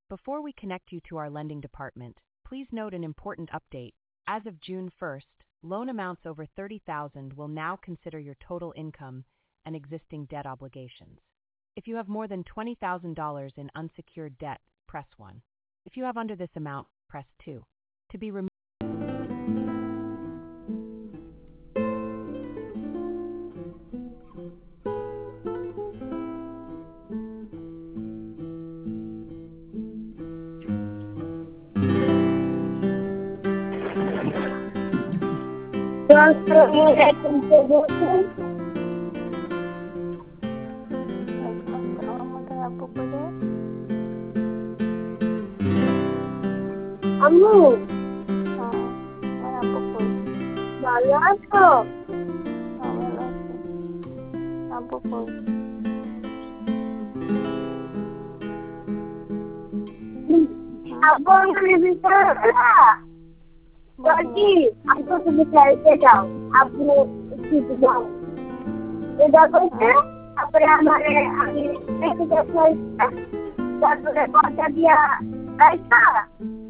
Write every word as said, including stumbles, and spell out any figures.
Before we connect you to our lending department, please note an important update. As of June first, loan amounts over thirty thousand dollars will now consider your total income and existing debt obligations. If you have more than twenty thousand dollars in unsecured debt, press one. If you have under this amount, press two. To be removed. Amu, हाँ मैं आपको बोल बाला तो हाँ वाला आपको बोल अब हमने भी करा बाकी आपको तो बिचारते जाओ आपने सीट जाओ इधर कोई अपने हमारे आगे एक जगह पर ताकि पहुंचा दिया ऐसा